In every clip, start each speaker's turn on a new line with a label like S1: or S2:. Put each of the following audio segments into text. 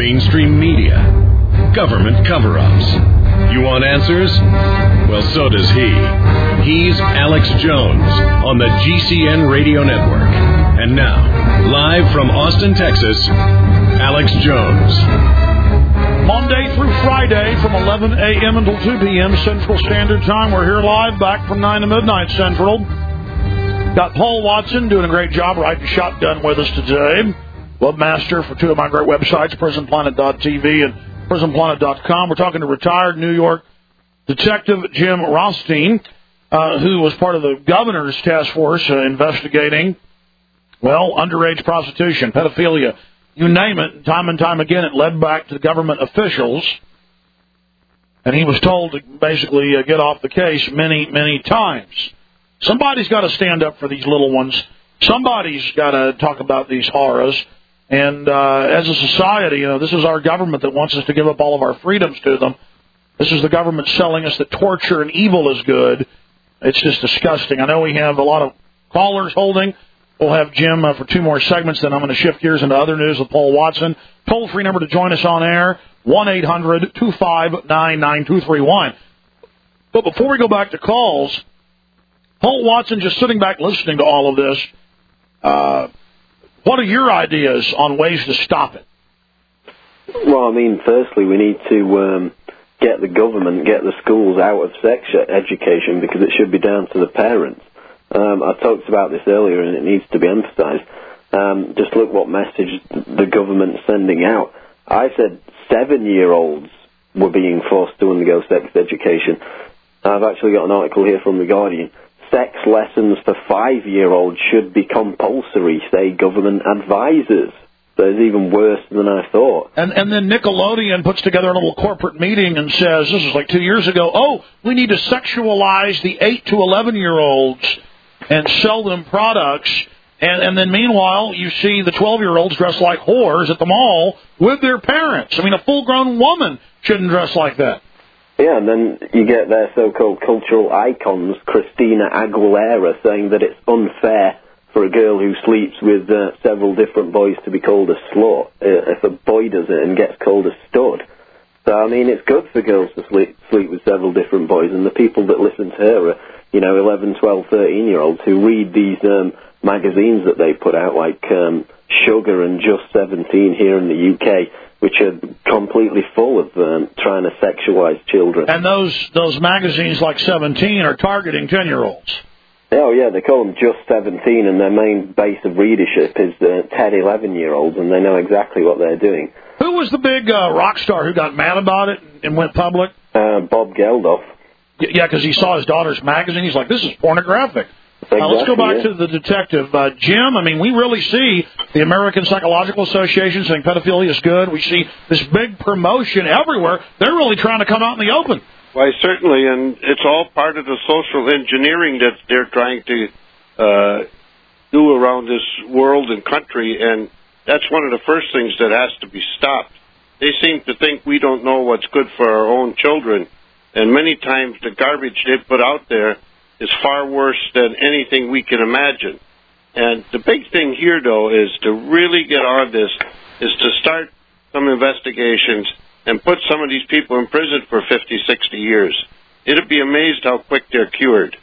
S1: mainstream media, government cover-ups. You want answers? Well, so does he. He's Alex Jones on the GCN Radio Network. And now, live from Austin, Texas, Alex Jones.
S2: Monday through Friday from 11 a.m. until 2 p.m. Central Standard Time. We're here live back from 9 to midnight Central. Got Paul Watson doing a great job riding shotgun with us today. Webmaster for two of my great websites, PrisonPlanet.tv and PrisonPlanet.com. We're talking to retired New York Detective Jim Rothstein, who was part of the governor's task force investigating, well, underage prostitution, pedophilia, you name it. Time and time again, it led back to government officials, and he was told to basically get off the case many, many times. Somebody's got to stand up for these little ones. Somebody's got to talk about these horrors. And as a society, this is our government that wants us to give up all of our freedoms to them. This is the government selling us that torture and evil is good. It's just disgusting. I know we have a lot of callers holding. We'll have Jim for two more segments, then I'm going to shift gears into other news with Paul Watson. Toll-free number to join us on air, 1-800-259-9231. But before we go back to calls, Paul Watson, just sitting back listening to all of this, what are your ideas on ways to stop it?
S3: Well, I mean, firstly, we need to get the government, get the schools out of sex education because it should be down to the parents. I talked about this earlier and it needs to be emphasized. Just look what message the government's sending out. I said 7-year-olds were being forced to undergo sex education. I've actually got an article here from The Guardian. Sex lessons for 5-year-olds should be compulsory, say government advisors. So it's even worse than I thought.
S2: And then Nickelodeon puts together a little corporate meeting and says, this is like 2 years ago, we need to sexualize the 8 to 11-year-olds and sell them products. And then meanwhile, you see the 12-year-olds dressed like whores at the mall with their parents. I mean, a full-grown woman shouldn't dress like that.
S3: Yeah, and then you get their so-called cultural icons, Christina Aguilera, saying that it's unfair for a girl who sleeps with several different boys to be called a slut if a boy does it and gets called a stud. So, I mean, it's good for girls to sleep with several different boys, and the people that listen to her are, 11, 12, 13-year-olds who read these magazines that they put out, like Sugar and Just 17 here in the UK, which are completely full of trying to sexualize children.
S2: And those magazines like 17 are targeting 10-year-olds.
S3: Oh, yeah, they call them Just 17, and their main base of readership is 10, 11-year-olds, and they know exactly what they're doing.
S2: Who was the big rock star who got mad about it and went public?
S3: Bob Geldof.
S2: Yeah, because he saw his daughter's magazine. He's like, this is pornographic.
S3: Exactly,
S2: let's go back to the detective. Jim, I mean, we really see the American Psychological Association saying pedophilia is good. We see this big promotion everywhere. They're really trying to come out in the open.
S4: Why, certainly, and it's all part of the social engineering that they're trying to do around this world and country, and that's one of the first things that has to be stopped. They seem to think we don't know what's good for our own children, and many times the garbage they put out there is far worse than anything we can imagine. And the big thing here, though, is to really get on this, is to start some investigations and put some of these people in prison for 50, 60 years. It'd be amazed how quick they're cured.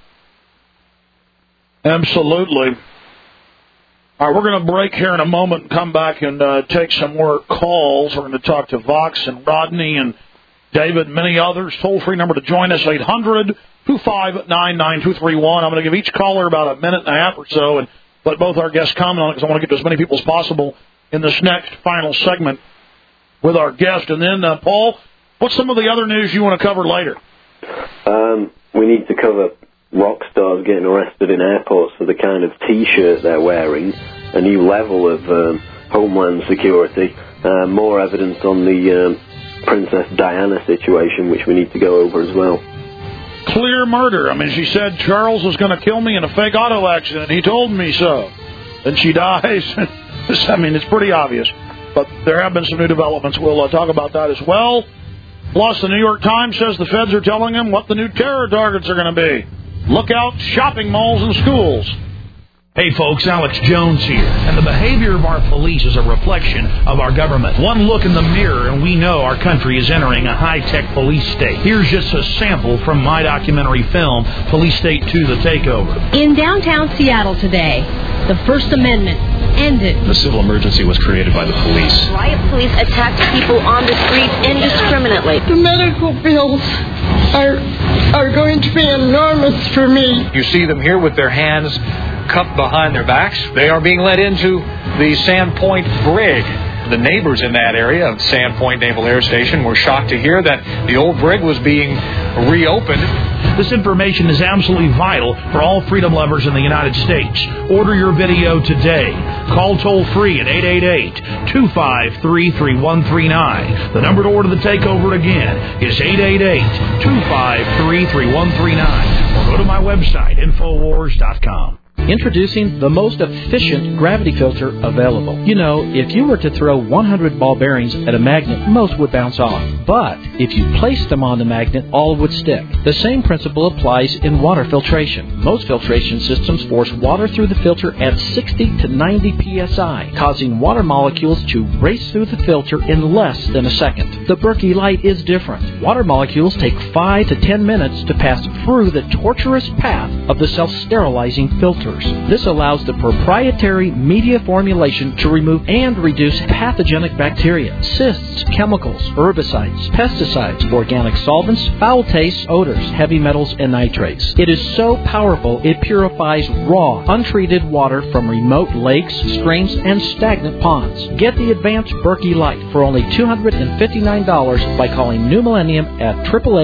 S2: Absolutely. All right, we're going to break here in a moment and come back and take some more calls. We're going to talk to Vox and Rodney and David and many others. Toll-free number to join us, 800-259-9231. I'm going to give each caller about a minute and a half or so and let both our guests comment on it because I want to get to as many people as possible in this next final segment with our guest. And then, Paul, what's some of the other news you want to cover later?
S3: We need to cover rock stars getting arrested in airports for the kind of T-shirt they're wearing, a new level of Homeland Security, more evidence on the Princess Diana situation, which we need to go over as well.
S2: Clear murder. I mean, she said Charles was going to kill me in a fake auto accident. He told me so. And she dies. I mean, it's pretty obvious. But there have been some new developments. We'll talk about that as well. Plus, the New York Times says the feds are telling them what the new terror targets are going to be. Look out, shopping malls and schools. Hey folks, Alex Jones here, and the behavior of our police is a reflection of our government. One look in the mirror and we know our country is entering a high-tech police state. Here's just a sample from my documentary film, Police State 2: The Takeover.
S5: In downtown Seattle today, the First Amendment ended.
S6: The civil emergency was created by the police.
S7: Riot police attacked people on the streets indiscriminately.
S8: The medical bills are going to be enormous for me.
S9: You see them here with their hands cupped behind their backs. They are being led into the Sandpoint brig. The neighbors in that area of Sandpoint Naval Air Station were shocked to hear that the old brig was being reopened.
S2: This information is absolutely vital for all freedom lovers in the United States. Order your video today. Call toll-free at 888-253-3139. The number to order The Takeover again is 888-253-3139. Or go to my website, Infowars.com.
S10: Introducing the most efficient gravity filter available. You know, if you were to throw 100 ball bearings at a magnet, most would bounce off. But if you placed them on the magnet, all would stick. The same principle applies in water filtration. Most filtration systems force water through the filter at 60 to 90 psi, causing water molecules to race through the filter in less than a second. The Berkey Light is different. Water molecules take 5 to 10 minutes to pass through the tortuous path of the self-sterilizing filter. This allows the proprietary media formulation to remove and reduce pathogenic bacteria, cysts, chemicals, herbicides, pesticides, organic solvents, foul tastes, odors, heavy metals, and nitrates. It is so powerful it purifies raw, untreated water from remote lakes, streams, and stagnant ponds. Get the advanced Berkey Light for only $259 by calling New Millennium at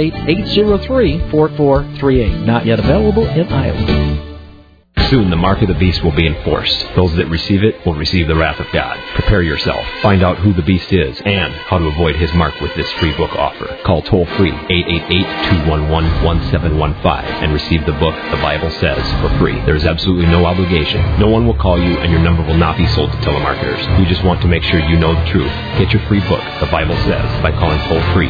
S10: 888-803-4438. Not yet available in Iowa.
S11: Soon the mark of the beast will be enforced. Those that receive it will receive the wrath of God. Prepare yourself. Find out who the beast is and how to avoid his mark with this free book offer. Call toll-free 888-211-1715 and receive the book The Bible Says for free. There is absolutely no obligation. No one will call you and your number will not be sold to telemarketers. We just want to make sure you know the truth. Get your free book, The Bible Says, by calling toll-free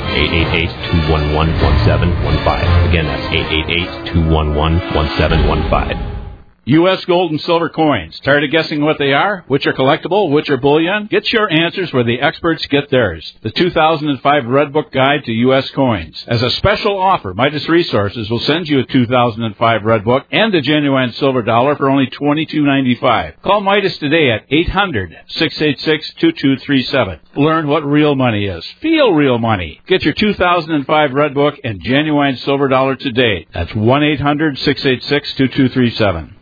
S11: 888-211-1715. Again, that's 888-211-1715.
S12: U.S. gold and silver coins. Tired of guessing what they are? Which are collectible? Which are bullion? Get your answers where the experts get theirs. The 2005 Red Book Guide to U.S. Coins. As a special offer, Midas Resources will send you a 2005 Red Book and a genuine silver dollar for only $22.95. Call Midas today at 800-686-2237. Learn what real money is. Feel real money. Get your 2005 Red Book and genuine silver dollar today. That's 1-800-686-2237.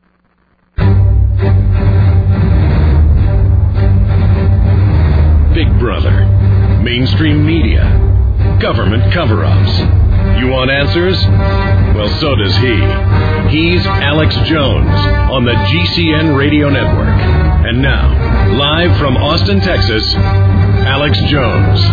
S1: Big Brother, mainstream media, government cover-ups. You want answers? Well, so does he. He's Alex Jones on the GCN Radio Network. And now, live from Austin, Texas, Alex Jones.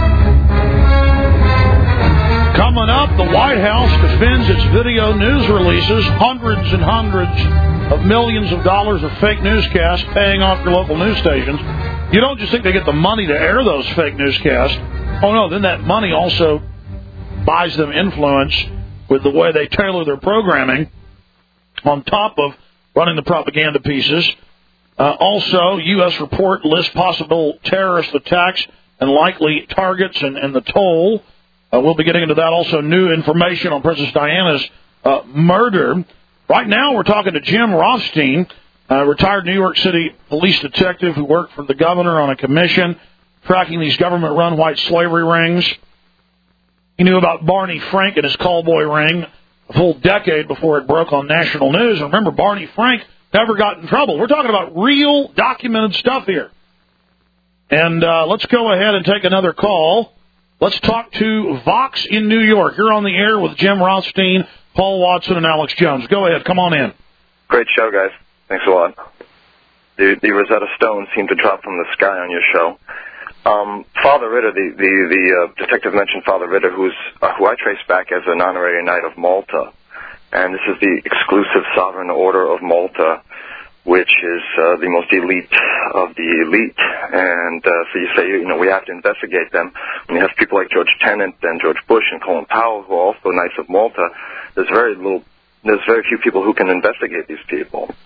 S2: Coming up, the White House defends its video news releases. Hundreds and hundreds of millions of dollars of fake newscasts paying off your local news stations. You don't just think they get the money to air those fake newscasts. Oh, no, then that money also buys them influence with the way they tailor their programming on top of running the propaganda pieces. Also, U.S. report lists possible terrorist attacks and likely targets and the toll. We'll be getting into that. Also, new information on Princess Diana's murder. Right now, we're talking to Jim Rothstein, a retired New York City police detective who worked for the governor on a commission tracking these government-run white slavery rings. He knew about Barney Frank and his callboy ring a full decade before it broke on national news. And remember, Barney Frank never got in trouble. We're talking about real documented stuff here. And let's go ahead and take another call. Let's talk to Vox in New York. You're on the air with Jim Rothstein, Paul Watson, and Alex Jones. Go ahead. Come on in.
S13: Great show, guys. Thanks a lot. The Rosetta Stone seemed to drop from the sky on your show. Father Ritter, the detective mentioned Father Ritter, who I trace back as an honorary knight of Malta. And this is the exclusive sovereign order of Malta, which is the most elite of the elite. And so you say, we have to investigate them. When you have people like George Tenet and George Bush and Colin Powell, who are also Knights of Malta, there's very few people who can investigate these people.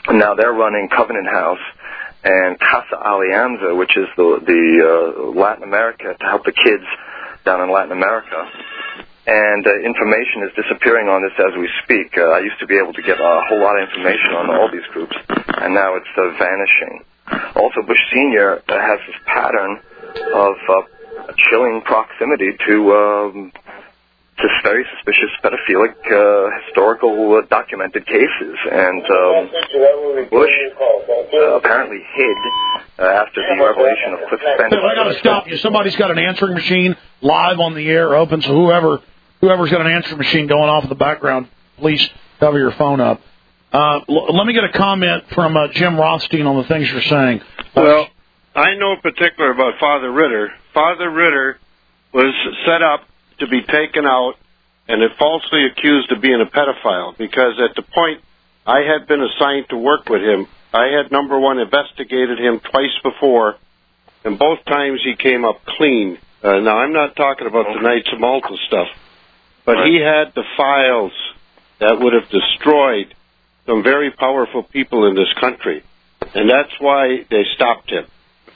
S13: And now they're running Covenant House and Casa Alianza, which is the Latin America to help the kids down in Latin America. And information is disappearing on this as we speak. I used to be able to get a whole lot of information on all these groups, and now it's vanishing. Also, Bush Sr. Has this pattern of chilling proximity to very suspicious pedophilic historical documented cases. And Bush apparently hid after the revelation of Cliff Spence.
S2: I got to stop you. Somebody's got an answering machine live on the air open, so whoever's got an answering machine going off in the background, please cover your phone up. Let me get a comment from Jim Rothstein on the things you're saying.
S4: Well, I know in particular about Father Ritter. Father Ritter was set up to be taken out and falsely accused of being a pedophile, because at the point I had been assigned to work with him, I had, number one, investigated him twice before, and both times he came up clean. Now, I'm not talking about the Knights of Malta stuff, but he had the files that would have destroyed some very powerful people in this country, and that's why they stopped him.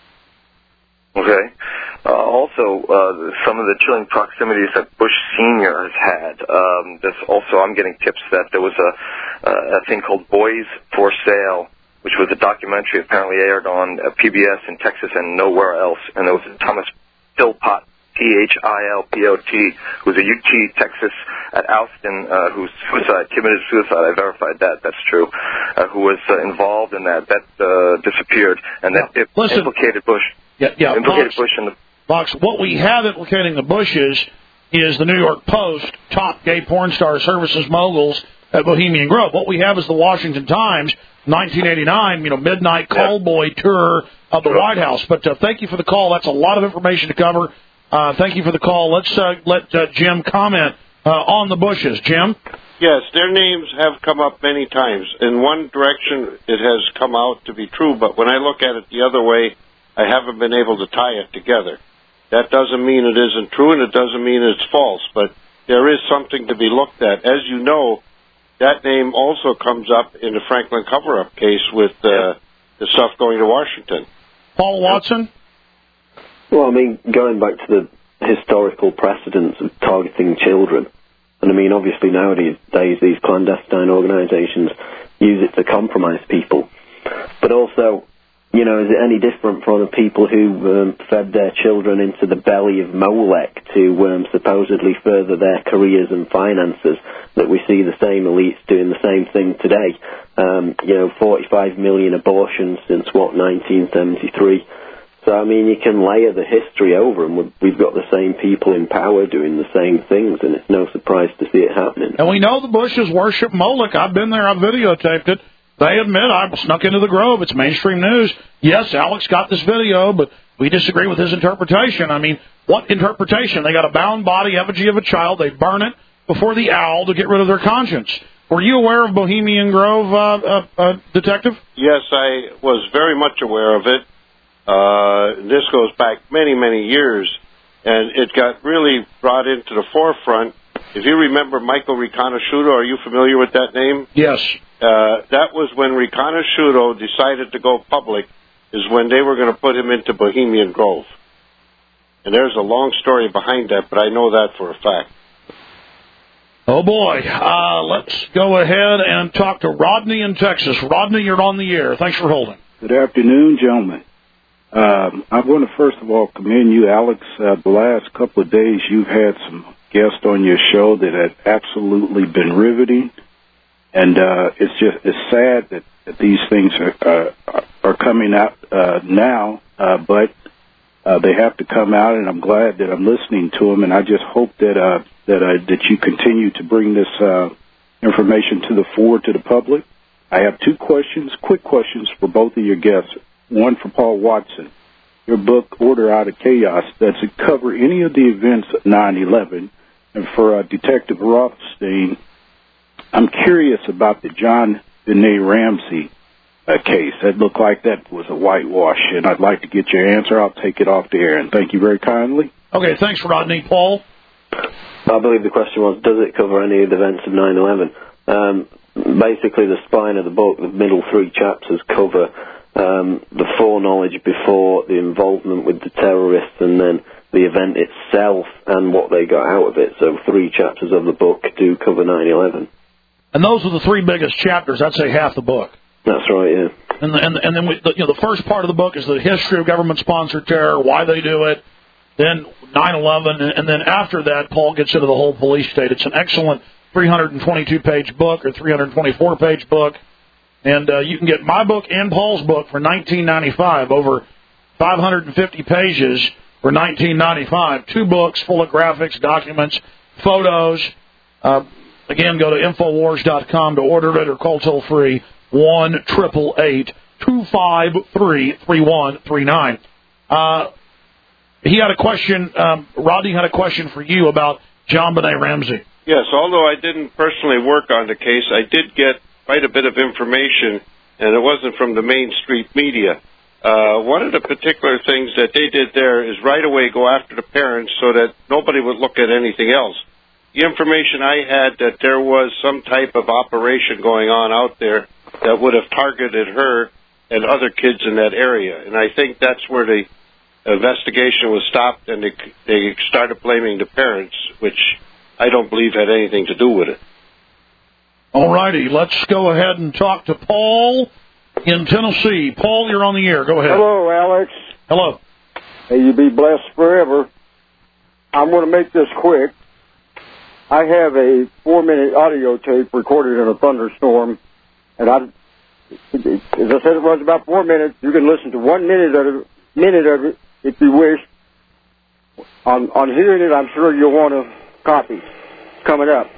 S13: Okay. Also, some of the chilling proximities that Bush Sr. has had. I'm getting tips that there was a thing called Boys for Sale, which was a documentary apparently aired on PBS in Texas and nowhere else. And there was a Thomas Philpott, Philpot, who's a UT Texas at Austin, who committed suicide. I verified that. That's true. Who was involved in that. That disappeared, and that implicated Bush. Implicated Bush in the
S2: Fox. What we have implicating the Bushes is the New York Post, top gay porn star services moguls at Bohemian Grove. What we have is the Washington Times, 1989, midnight call boy tour of the White House. But thank you for the call. That's a lot of information to cover. Thank you for the call. Let's let Jim comment on the Bushes. Jim?
S4: Yes, their names have come up many times. In one direction, it has come out to be true, but when I look at it the other way, I haven't been able to tie it together. That doesn't mean it isn't true, and it doesn't mean it's false, but there is something to be looked at. As you know, that name also comes up in the Franklin cover-up case with the stuff going to Washington.
S2: Paul Watson?
S3: Well, I mean, going back to the historical precedents of targeting children, and I mean, obviously nowadays these clandestine organizations use it to compromise people, but also, is it any different for other people who fed their children into the belly of Molech to supposedly further their careers and finances, that we see the same elites doing the same thing today? 45 million abortions since, 1973. So, I mean, you can layer the history over, and we've got the same people in power doing the same things, and it's no surprise to see it happening.
S2: And we know the Bushes worship Moloch. I've been there. I've videotaped it. They admit I snuck into the Grove. It's mainstream news. Yes, Alex got this video, but we disagree with his interpretation. I mean, what interpretation? They got a bound body effigy of a child. They burn it before the owl to get rid of their conscience. Were you aware of Bohemian Grove, Detective?
S4: Yes, I was very much aware of it. This goes back many, many years, and it got really brought into the forefront. If you remember Michael Riconosciuto, are you familiar with that name?
S2: Yes.
S4: That was when Riconosciuto decided to go public, is when they were going to put him into Bohemian Grove. And there's a long story behind that, but I know that for a fact.
S2: Oh, boy. Let's go ahead and talk to Rodney in Texas. Rodney, you're on the air. Thanks for holding.
S14: Good afternoon, gentlemen. I want to first of all commend you, Alex. The last couple of days you've had some guests on your show that have absolutely been riveting, and it's sad that these things are coming out now, but they have to come out, and I'm glad that I'm listening to them, and I just hope that you continue to bring this information to the fore to the public. I have two quick questions for both of your guests. One for Paul Watson. Your book, Order Out of Chaos, does it cover any of the events of 9/11? And for Detective Rothstein, I'm curious about the John Benet Ramsey case. That looked like that was a whitewash, and I'd like to get your answer. I'll take it off the air, and thank you very kindly.
S2: Okay, thanks, Rodney. Paul?
S3: I believe the question was, does it cover any of the events of 9/11? basically the spine of the book, the middle 3 chapters cover the foreknowledge before the involvement with the terrorists and then the event itself and what they got out of it. So 3 chapters of the book do cover 9/11.
S2: And those are the 3 biggest chapters. I'd say half the book.
S3: That's right, yeah.
S2: And then the first part of the book is the history of government-sponsored terror, why they do it, then 9/11, and then after that, Paul gets into the whole police state. It's an excellent 322-page book or 324-page book, and you can get my book and Paul's book for $19.95, over 550 pages for $19.95. 2 books full of graphics, documents, photos. Again, go to Infowars.com to order it or call toll-free 1-888-253-3139. He had a question, Rodney had a question for you about JonBenet Ramsey.
S4: Yes, although I didn't personally work on the case, I did get quite a bit of information, and it wasn't from the Main Street media. One of the particular things that they did there is right away go after the parents so that nobody would look at anything else. The information I had that there was some type of operation going on out there that would have targeted her and other kids in that area. And I think that's where the investigation was stopped, and they started blaming the parents, which I don't believe had anything to do with it.
S2: All righty, let's go ahead and talk to Paul in Tennessee. Paul, you're on the air. Go ahead.
S15: Hello, Alex.
S2: Hello.
S15: May you be blessed forever. I'm going to make this quick. I have a 4-minute audio tape recorded in a thunderstorm, and as I said, it runs about 4 minutes. You can listen to 1 minute of it if you wish. On hearing it, I'm sure you'll want a copy. It's coming up.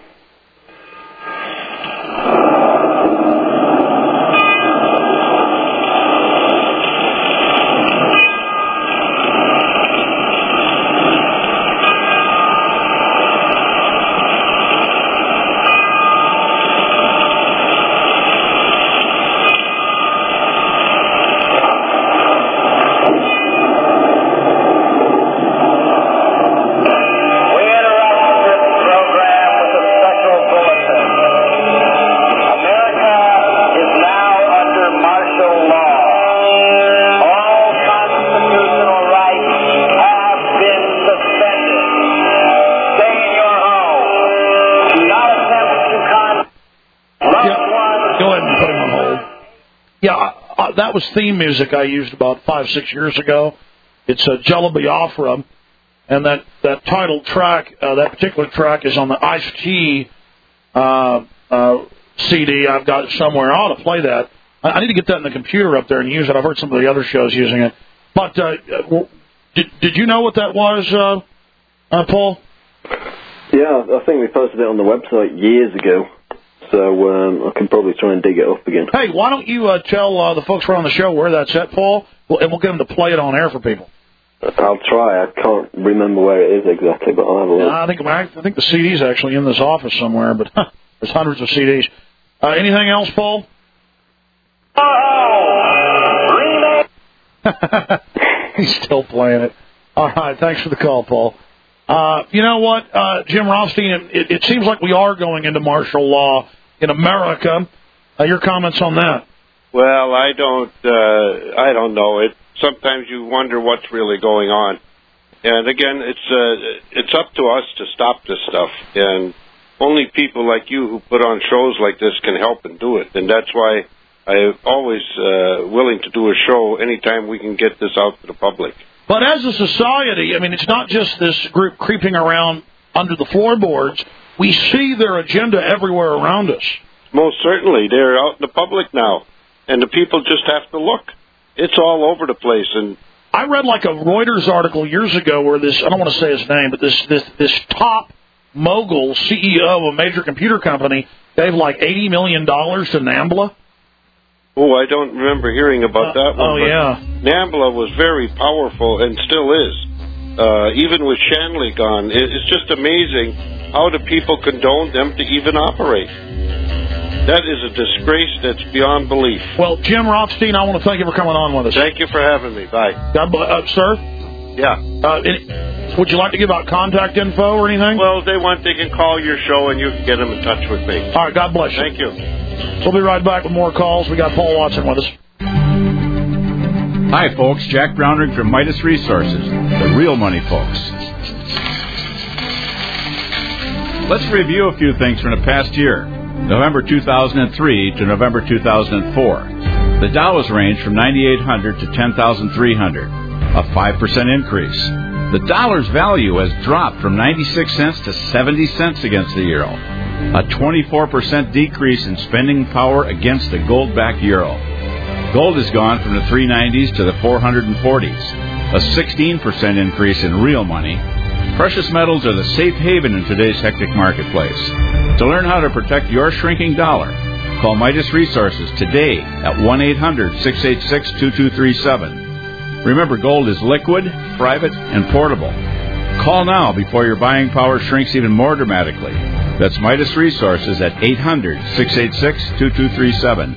S2: That was theme music I used about 5-6 years ago. It's a Jello Biafra, and that title track, that particular track, is on the Ice-T CD. I've got it somewhere. I ought to play that. I need to get that in the computer up there and use it. I've heard some of the other shows using it. But did you know what that was, Paul?
S3: Yeah, I think we posted it on the website years ago. So I can probably try and dig it up again.
S2: Hey, why don't you tell the folks around the show where that's at, Paul, and we'll get them to play it on air for people.
S3: I'll try. I can't remember where it is exactly, but I'll have a look.
S2: I think the CD's actually in this office somewhere, but there's hundreds of CDs. Anything else, Paul? He's still playing it. All right, thanks for the call, Paul. You know what, Jim Rothstein, it seems like we are going into martial law in America. Your comments on that?
S4: Well, I don't know. Sometimes you wonder what's really going on. And again, it's up to us to stop this stuff. And only people like you who put on shows like this can help and do it. And that's why I'm always willing to do a show anytime we can get this out to the public.
S2: But as a society, I mean, it's not just this group creeping around under the floorboards. We see their agenda everywhere around us.
S4: Most certainly. They're out in the public now, and the people just have to look. It's all over the place. And
S2: I read like a Reuters article years ago where this, I don't want to say his name, but this top mogul CEO of a major computer company gave like $80 million to NAMBLA.
S4: Oh, I don't remember hearing about that one.
S2: Oh, yeah.
S4: NAMBLA was very powerful and still is. Even with Shanley gone, it's just amazing how the people condone them to even operate. That is a disgrace that's beyond belief.
S2: Well, Jim Rothstein, I want to thank you for coming on with us.
S4: Thank you for having me. Bye.
S2: God bless, sir?
S4: Yeah.
S2: Would you like to give out contact info or anything?
S4: Well, if they want, they can call your show and you can get them in touch with me.
S2: All right, God bless you.
S4: Thank you.
S2: We'll be right back with more calls. We got Paul Watson with us.
S12: Hi, folks. Jack Brownrigg from Midas Resources, the real money folks. Let's review a few things from the past year, November 2003 to November 2004. The Dow has ranged from 9,800 to 10,300, a 5% increase. The dollar's value has dropped from 96 cents to 70 cents against the euro, a 24% decrease in spending power against the gold-backed euro. Gold has gone from the 390s to the 440s, a 16% increase in real money. Precious metals are the safe haven in today's hectic marketplace. To learn how to protect your shrinking dollar, call Midas Resources today at 1-800-686-2237. Remember, gold is liquid, private, and portable. Call now before your buying power shrinks even more dramatically. That's Midas Resources at 800-686-2237.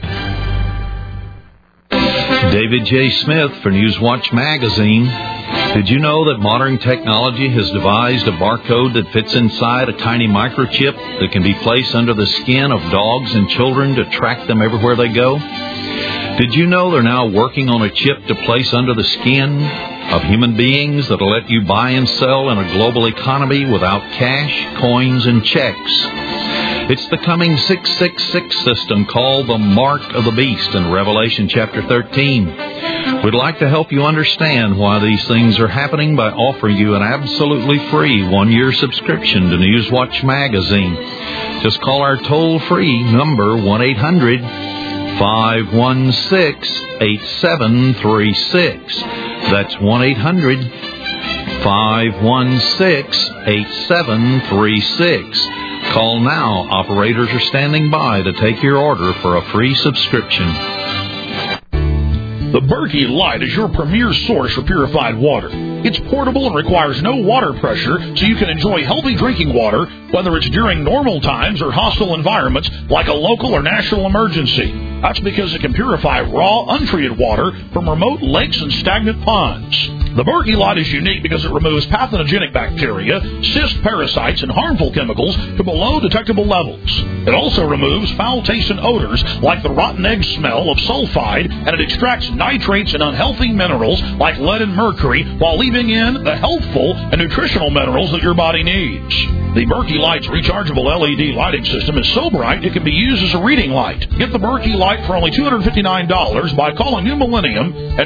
S16: David J. Smith for Newswatch Magazine. Did you know that modern technology has devised a barcode that fits inside a tiny microchip that can be placed under the skin of dogs and children to track them everywhere they go? Did you know they're now working on a chip to place under the skin of human beings that'll let you buy and sell in a global economy without cash, coins, and checks? It's the coming 666 system called the Mark of the Beast in Revelation chapter 13. We'd like to help you understand why these things are happening by offering you an absolutely free 1-year subscription to Newswatch Magazine. Just call our toll-free number 1-800-516-8736. That's 1-800-516-8736. Call now. Operators are standing by to take your order for a free subscription.
S2: The Berkey Light is your premier source for purified water. It's portable and requires no water pressure, so you can enjoy healthy drinking water, whether it's during normal times or hostile environments like a local or national emergency. That's because it can purify raw, untreated water from remote lakes and stagnant ponds. The Berkey Light is unique because it removes pathogenic bacteria, cyst parasites, and harmful chemicals to below detectable levels. It also removes foul-tasting odors like the rotten egg smell of sulfide, and it extracts nitrates and unhealthy minerals like lead and mercury while leaving in the healthful and nutritional minerals that your body needs. The Berkey Light's rechargeable LED lighting system is so bright it can be used as a reading light. Get the Berkey Light for only $259 by calling New Millennium at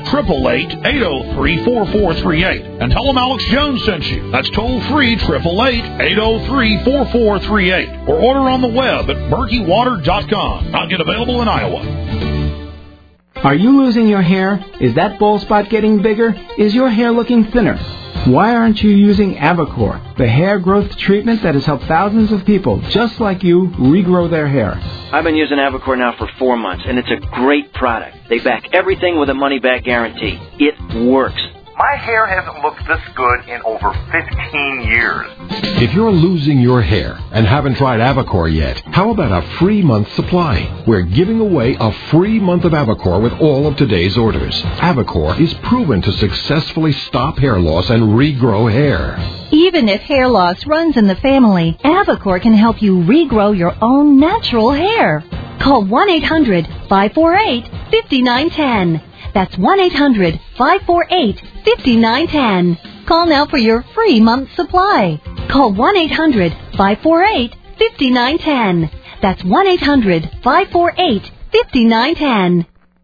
S2: 888-803-4438 and tell them Alex Jones sent you. That's toll-free 888-803-4438 or order on the web at berkeywater.com. Not yet available in Iowa.
S17: Are you losing your hair? Is that bald spot getting bigger? Is your hair looking thinner? Why aren't you using Avacor, the hair growth treatment that has helped thousands of people just like you regrow their hair?
S18: I've been using Avacor now for 4 months, and it's a great product. They back everything with a money-back guarantee. It works.
S19: My hair hasn't looked this good in over 15 years.
S20: If you're losing your hair and haven't tried Avacor yet, how about a free month supply? We're giving away a free month of Avacor with all of today's orders. Avacor is proven to successfully stop hair loss and regrow hair.
S21: Even if hair loss runs in the family, Avacor can help you regrow your own natural hair. Call 1-800-548-5910. That's 1-800-548-5910. Call now for your free month supply. Call 1-800-548-5910. That's 1-800-548-5910.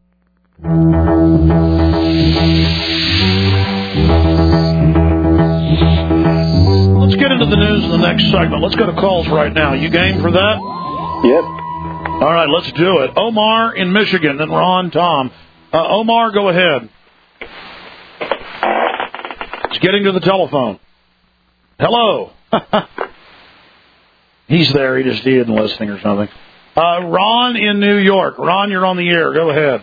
S2: Let's get into the news in the next segment. Let's go to calls right now. You game for that?
S3: Yep.
S2: All right, let's do it. Omar in Michigan, then Ron, Tom. Omar, go ahead. It's getting to the telephone. Hello. He's there. He isn't listening or something. Ron in New York. Ron, you're on the air. Go ahead.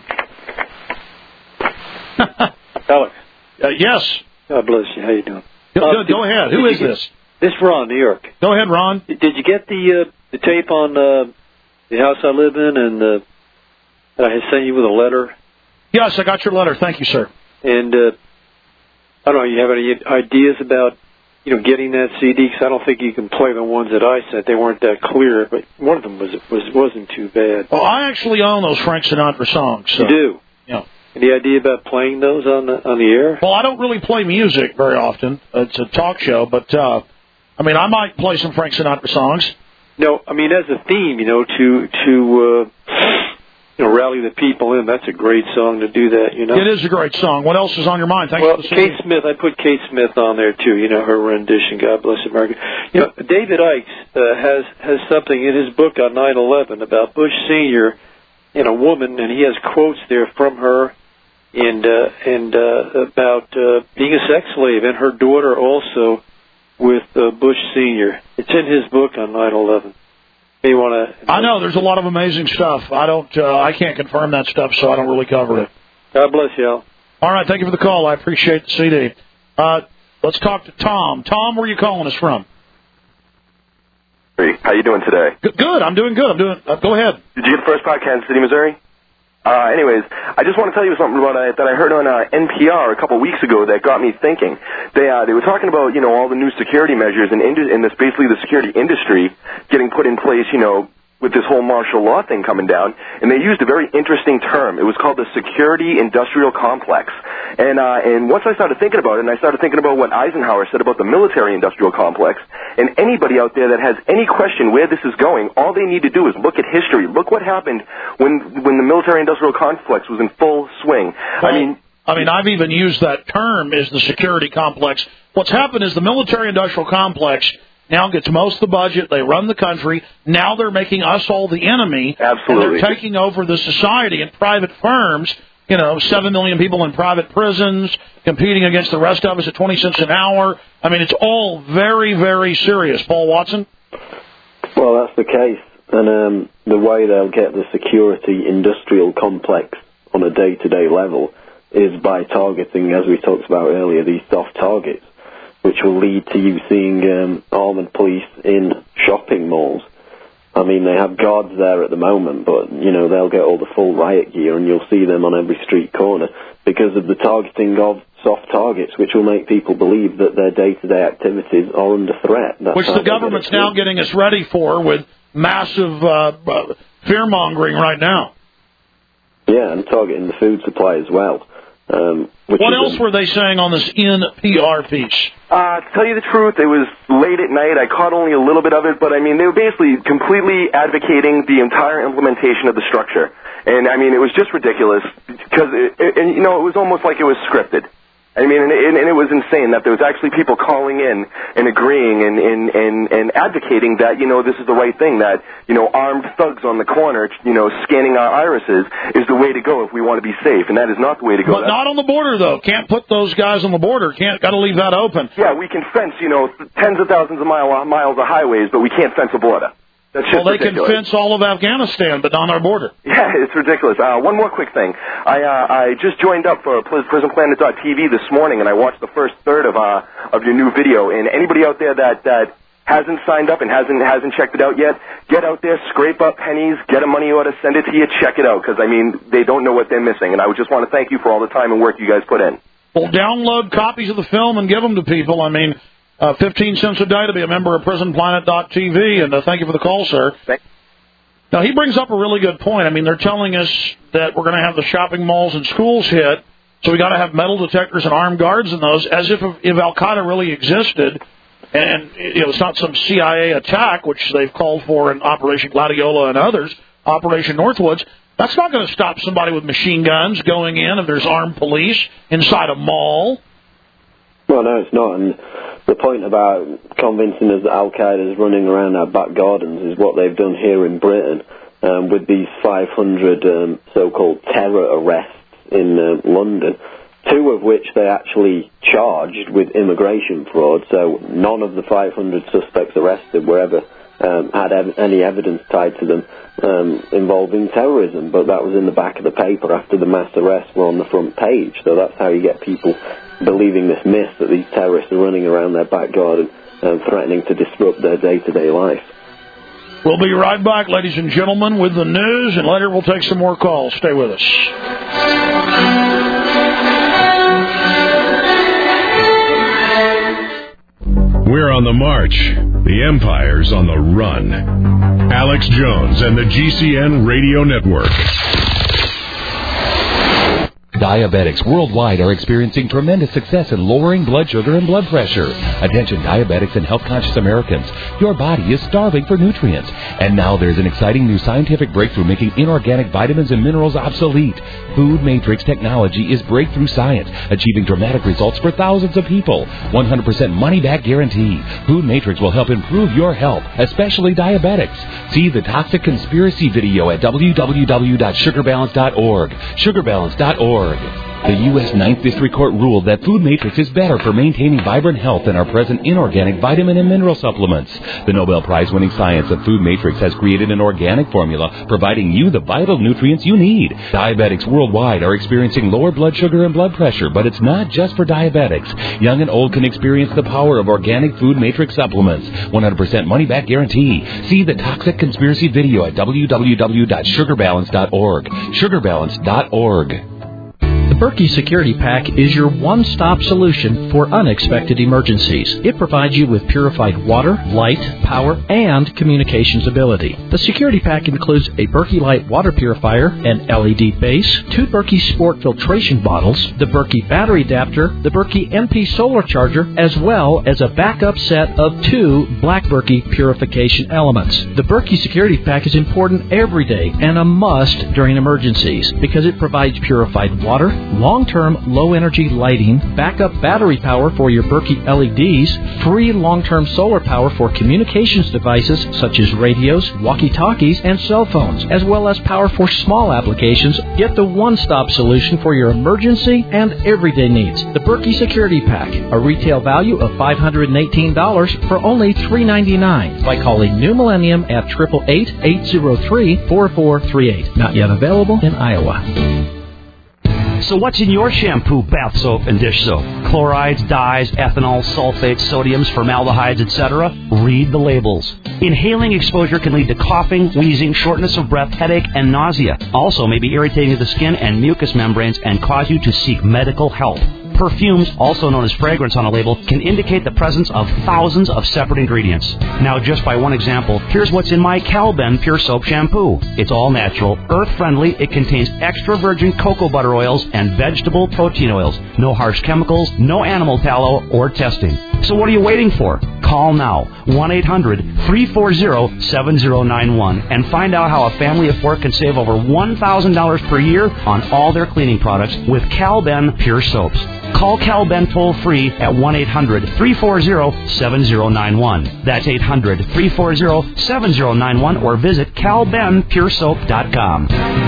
S22: Alex.
S2: Yes.
S22: God bless you. How you doing?
S2: Go ahead. Who is this?
S22: This is Ron, New York.
S2: Go ahead, Ron.
S22: Did you get the tape on the house I live in and that I had sent you with a letter?
S2: Yes, I got your letter. Thank you, sir.
S22: And I don't know, you have any ideas about getting that CD, because I don't think you can play the ones that I sent. They weren't that clear, but one of them wasn't too bad.
S2: Well, I actually own those Frank Sinatra songs. So.
S22: You do?
S2: Yeah.
S22: Any idea about playing those on the air?
S2: Well, I don't really play music very often. It's a talk show, but I might play some Frank Sinatra songs.
S22: No, I mean as a theme, to rally the people in. That's a great song to do that.
S2: It is a great song. What else is on your mind? Thanks for the
S22: Kate Smith. I put Kate Smith on there too. Her rendition. God bless America. David Ikes has something in his book on 9/11 about Bush Sr. and a woman, and he has quotes there from her. And about being a sex slave, and her daughter also with Bush Sr. It's in his book on 9/11. You want to?
S2: I know there's a lot of amazing stuff. I can't confirm that stuff, so I don't really cover it.
S22: God bless you, Al.
S2: All right, thank you for the call. I appreciate the CD. Let's talk to Tom. Tom, where are you calling us from?
S5: Hey, how you doing today?
S2: Good. I'm doing good. Go ahead.
S5: Did you get the first part, Kansas City, Missouri? Anyways, I just want to tell you something about that I heard on NPR a couple weeks ago that got me thinking. They were talking about all the new security measures and this basically the security industry getting put in place with this whole martial law thing coming down, and they used a very interesting term. It was called the security industrial complex. And once I started thinking about it, and I started thinking about what Eisenhower said about the military industrial complex, and anybody out there that has any question where this is going, all they need to do is look at history. Look what happened when the military industrial complex was in full swing.
S2: Well, I've even used that term as the security complex. What's happened is the military industrial complex now gets most of the budget. They run the country. Now they're making us all the enemy.
S5: Absolutely.
S2: And they're taking over the society and private firms. 7 million people in private prisons, competing against the rest of us at 20 cents an hour. It's all very, very serious. Paul Watson?
S3: Well, that's the case. And the way they'll get the security industrial complex on a day-to-day level is by targeting, as we talked about earlier, these soft targets, which will lead to you seeing armoured police in shopping malls. They have guards there at the moment, but, they'll get all the full riot gear and you'll see them on every street corner because of the targeting of soft targets, which will make people believe that their day-to-day activities are under threat.
S2: Which the government's now getting us ready for with massive fear-mongering right now.
S3: Yeah, and targeting the food supply as well.
S2: What else were they saying on this NPR piece?
S5: To tell you the truth, it was late at night. I caught only a little bit of it, but they were basically completely advocating the entire implementation of the structure. And it was just ridiculous because it was almost like it was scripted. And it was insane that there was actually people calling in and agreeing and advocating that, this is the right thing, that, armed thugs on the corner, scanning our irises is the way to go if we want to be safe, and that is not the way to go.
S2: But not on the border, though. Can't put those guys on the border. Got to leave that open.
S5: Yeah, we can fence, tens of thousands of miles of highways, but we can't fence a border. That's just
S2: they
S5: ridiculous.
S2: can fence all of Afghanistan, but not our border.
S5: Yeah, it's ridiculous. One more quick thing. I just joined up for PrisonPlanet.tv this morning, and I watched the first third of your new video. And anybody out there that hasn't signed up and hasn't checked it out yet, get out there, scrape up pennies, get a money order, send it to you, check it out, because they don't know what they're missing. And I just want to thank you for all the time and work you guys put in.
S2: Well, download copies of the film and give them to people. 15 cents a day to be a member of PrisonPlanet.tv, and thank you for the call, sir.
S5: Thanks.
S2: Now, he brings up a really good point. They're telling us that we're going to have the shopping malls and schools hit, so we got to have metal detectors and armed guards in those, as if Al-Qaeda really existed, and it's not some CIA attack, which they've called for in Operation Gladiola and others, Operation Northwoods. That's not going to stop somebody with machine guns going in if there's armed police inside a mall.
S3: Well, no, it's not. And the point about convincing us that Al-Qaeda is running around our back gardens is what they've done here in Britain with these 500 so-called terror arrests in London, 2 of which they actually charged with immigration fraud. So none of the 500 suspects arrested were ever had any evidence tied to them involving terrorism. But that was in the back of the paper after the mass arrests were on the front page. So that's how you get people believing this myth that these terrorists are running around their back garden and threatening to disrupt their day-to-day life.
S2: We'll be right back, ladies and gentlemen, with the news, and later we'll take some more calls. Stay with us.
S1: We're on the march. The Empire's on the run. Alex Jones and the GCN Radio Network.
S6: Diabetics worldwide are experiencing tremendous success in lowering blood sugar and blood pressure. Attention diabetics and health-conscious Americans. Your body is starving for nutrients. And now there's an exciting new scientific breakthrough making inorganic vitamins and minerals obsolete. Food Matrix technology is breakthrough science, achieving dramatic results for thousands of people. 100% money-back guarantee. Food Matrix will help improve your health, especially diabetics. See the Toxic Conspiracy video at www.sugarbalance.org. Sugarbalance.org. The U.S. 9th District Court ruled that Food Matrix is better for maintaining vibrant health than our present inorganic vitamin and mineral supplements. The Nobel Prize-winning science of Food Matrix has created an organic formula providing you the vital nutrients you need. Diabetics worldwide are experiencing lower blood sugar and blood pressure, but it's not just for diabetics. Young and old can experience the power of organic Food Matrix supplements. 100% money-back guarantee. See the Toxic Conspiracy video at www.sugarbalance.org. Sugarbalance.org.
S10: The Berkey Security Pack is your one-stop solution for unexpected emergencies. It provides you with purified water, light, power, and communications ability. The Security Pack includes a Berkey Light water purifier, an LED base, 2 Berkey Sport filtration bottles, the Berkey battery adapter, the Berkey MP solar charger, as well as a backup set of 2 Black Berkey purification elements. The Berkey Security Pack is important every day and a must during emergencies because it provides purified water, long-term low-energy lighting, backup battery power for your Berkey LEDs, free long-term solar power for communications devices such as radios, walkie-talkies, and cell phones, as well as power for small applications. Get the one-stop solution for your emergency and everyday needs. The Berkey Security Pack, a retail value of $518 for only $399 by calling New Millennium at 888-803-4438. Not yet available in Iowa.
S7: So what's in your shampoo, bath soap, and dish soap? Chlorides, dyes, ethanol, sulfates, sodiums, formaldehydes, etc.? Read the labels. Inhaling exposure can lead to coughing, wheezing, shortness of breath, headache, and nausea. Also may be irritating to the skin and mucous membranes and cause you to seek medical help. Perfumes, also known as fragrance on a label, can indicate the presence of thousands of separate ingredients. Now, just by one example, here's what's in my Calben Pure Soap Shampoo. It's all natural, earth-friendly, it contains extra virgin cocoa butter oils and vegetable protein oils. No harsh chemicals, no animal tallow, or testing. So what are you waiting for? Call now, 1-800-340-7091, and find out how a family of 4 can save over $1,000 per year on all their cleaning products with Calben Pure Soaps. Call Calben toll-free at 1-800-340-7091. That's 800-340-7091, or visit calbenpuresoap.com.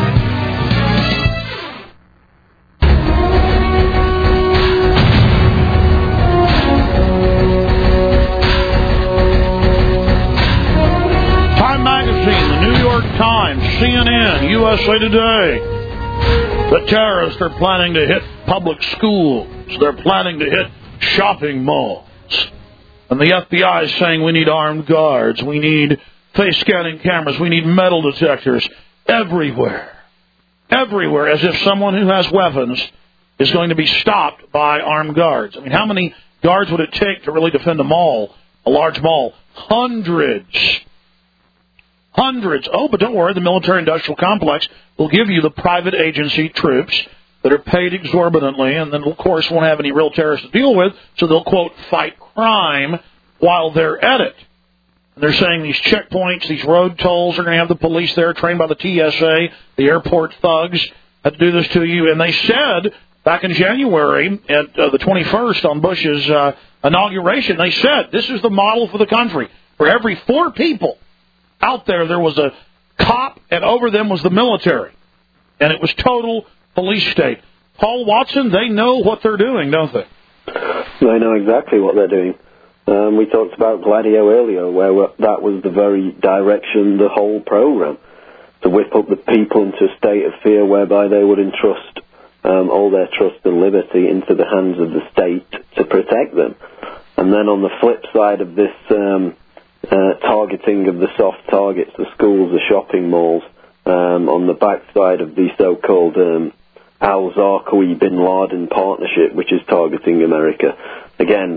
S2: Times, CNN, USA Today. The terrorists are planning to hit public schools. They're planning to hit shopping malls. And the FBI is saying we need armed guards. We need face scanning cameras. We need metal detectors everywhere. Everywhere, as if someone who has weapons is going to be stopped by armed guards. I mean, how many guards would it take to really defend a mall, a large mall? Hundreds. Hundreds. Oh, but don't worry, the military-industrial complex will give you the private agency troops that are paid exorbitantly and then, of course, won't have any real terrorists to deal with, so they'll, quote, fight crime while they're at it. And they're saying these checkpoints, these road tolls, are going to have the police there trained by the TSA, the airport thugs have to do this to you. And they said back in January at the 21st on Bush's inauguration, they said this is the model for the country. For every 4 people out there, there was a cop, and over them was the military. And it was total police state. Paul Watson, they know what they're doing, don't they?
S3: They know exactly what they're doing. We talked about Gladio earlier, where that was the very direction, the whole program, to whip up the people into a state of fear whereby they would entrust all their trust and liberty into the hands of the state to protect them. And then on the flip side of this targeting of the soft targets, the schools, the shopping malls, on the backside of the so-called al-Zarqawi bin Laden partnership, which is targeting America. Again,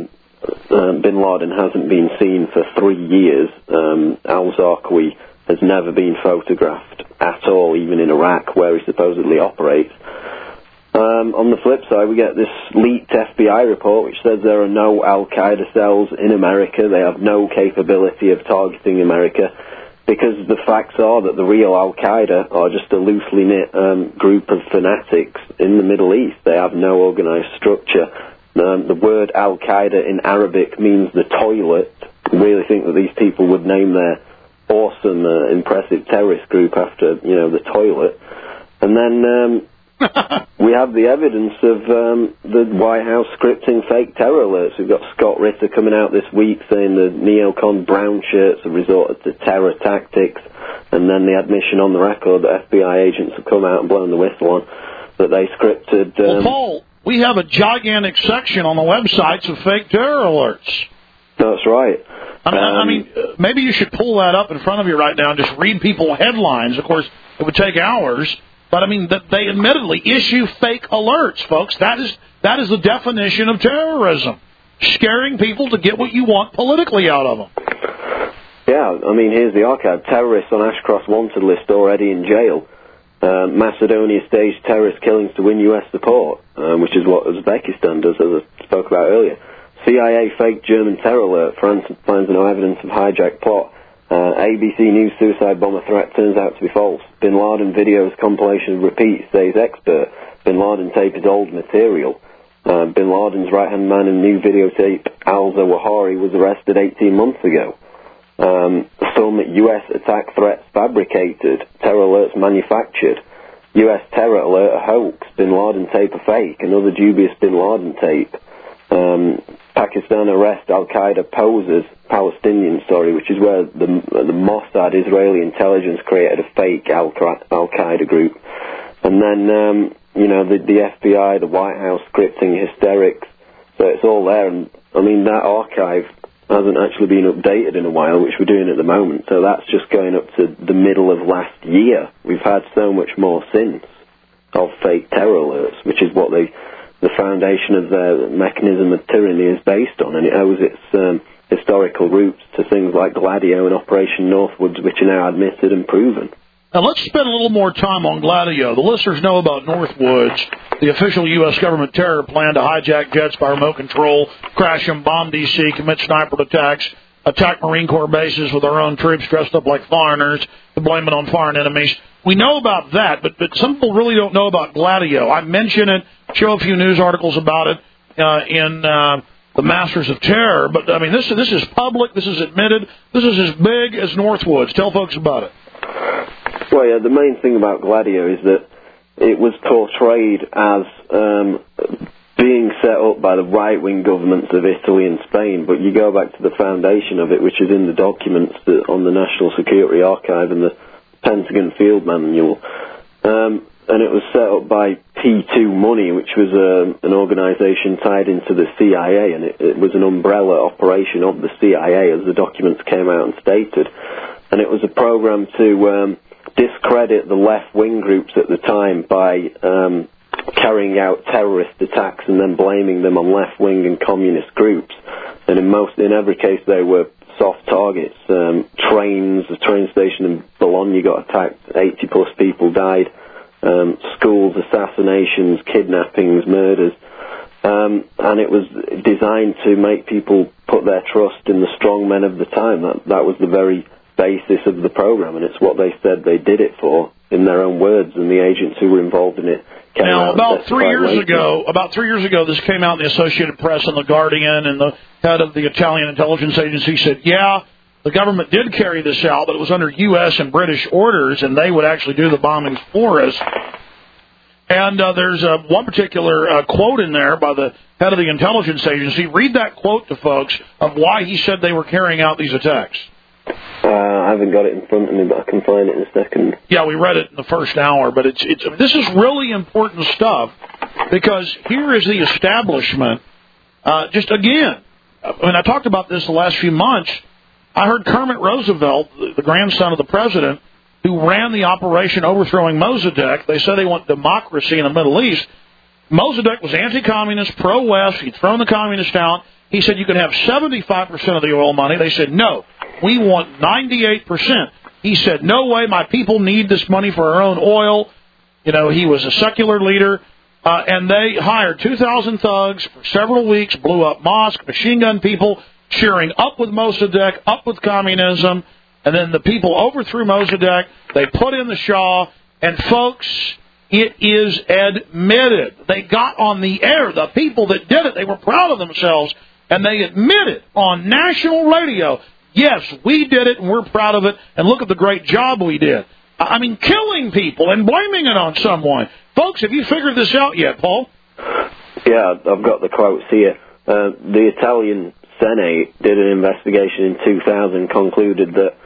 S3: Bin Laden hasn't been seen for 3 years. Al-Zarqawi has never been photographed at all, even in Iraq, where he supposedly operates. On the flip side, we get this leaked FBI report which says there are no Al-Qaeda cells in America. They have no capability of targeting America, because the facts are that the real Al-Qaeda are just a loosely knit group of fanatics in the Middle East. They have no organized structure. The word Al-Qaeda in Arabic means the toilet. I really think that these people would name their awesome, impressive terrorist group after, the toilet. And then we have the evidence of the White House scripting fake terror alerts. We've got Scott Ritter coming out this week saying the neocon brown shirts have resorted to terror tactics, and then the admission on the record that FBI agents have come out and blown the whistle on that they scripted...
S2: Well, Paul, we have a gigantic section on the websites of fake terror alerts.
S3: That's right.
S2: I mean, maybe you should pull that up in front of you right now and just read people headlines. Of course, it would take hours. But, I mean, they admittedly issue fake alerts, folks. That is the definition of terrorism. Scaring people to get what you want politically out of them.
S3: Yeah, I mean, here's the archive. Terrorists on Ashcroft's wanted list already in jail. Macedonia staged terrorist killings to win U.S. support, which is what Uzbekistan does, as I spoke about earlier. CIA faked German terror alert. France finds no evidence of hijack plot. ABC News suicide bomber threat turns out to be false. Bin Laden videos compilation repeats, says expert. Bin Laden tape is old material. Bin Laden's right-hand man in new videotape, al-Zawahiri, was arrested 18 months ago. Film U.S. attack threats fabricated. Terror alerts manufactured. U.S. terror alert a hoax. Bin Laden tape a fake. Another dubious Bin Laden tape. Pakistan arrest Al-Qaeda posers, Palestinian story, which is where the Mossad, Israeli intelligence, created a fake Al-Qaeda group. And then, the FBI, the White House scripting hysterics. So it's all there. And, I mean, that archive hasn't actually been updated in a while, which we're doing at the moment. So that's just going up to the middle of last year. We've had so much more since of fake terror alerts, which is what the foundation of their mechanism of tyranny is based on, and it owes its historical roots to things like Gladio and Operation Northwoods, which are now admitted and proven.
S2: Now, let's spend a little more time on Gladio. The listeners know about Northwoods, the official U.S. government terror plan to hijack jets by remote control, crash them, bomb D.C., commit sniper attacks, attack Marine Corps bases with our own troops dressed up like foreigners, to blame it on foreign enemies. We know about that, but some people really don't know about Gladio. I mention it, show a few news articles about it in the Masters of Terror, but, I mean, this is public, this is admitted, this is as big as Northwoods. Tell folks about it.
S3: Well, yeah, the main thing about Gladio is that it was portrayed as being set up by the right-wing governments of Italy and Spain, but you go back to the foundation of it, which is in the documents on the National Security Archive and the Pentagon Field Manual, and it was set up by P2 Money, which was an organization tied into the CIA, and it was an umbrella operation of the CIA, as the documents came out and stated. And it was a program to discredit the left-wing groups at the time by carrying out terrorist attacks and then blaming them on left-wing and communist groups. And in every case, they were soft targets. Trains, the train station in Bologna got attacked, 80-plus people died. Schools, assassinations, kidnappings, murders. And it was designed to make people put their trust in the strong men of the time. That was the very basis of the program, and it's what they said they did it for, in their own words, and the agents who were involved in it came out.
S2: About 3 years ago, this came out in the Associated Press and The Guardian, and the head of the Italian intelligence agency said, yeah, the government did carry this out, but it was under U.S. and British orders, and they would actually do the bombings for us. And there's one particular quote in there by the head of the intelligence agency. Read that quote to folks of why he said they were carrying out these attacks.
S3: I haven't got it in front of me, but I can find it in a second.
S2: Yeah, we read it in the first hour, but this is really important stuff, because here is the establishment. Just again, when I talked about this the last few months, I heard Kermit Roosevelt, the grandson of the president, who ran the operation overthrowing Mossadegh. They said they want democracy in the Middle East. Mossadegh was anti-communist, pro-West. He'd thrown the communists out. He said you could have 75% of the oil money. They said, no, we want 98%. He said, no way, my people need this money for our own oil. You know, he was a secular leader. And they hired 2,000 thugs for several weeks, blew up mosques, machine gun people, cheering up with Mossadegh, up with communism. And then the people overthrew Mossadegh. They put in the Shah. And, folks, it is admitted. They got on the air. The people that did it, they were proud of themselves. And they admitted on national radio, yes, we did it and we're proud of it. And look at the great job we did. I mean, killing people and blaming it on someone. Folks, have you figured this out yet, Paul?
S3: Yeah, I've got the quotes here. The Italian Senate did an investigation in 2000, concluded that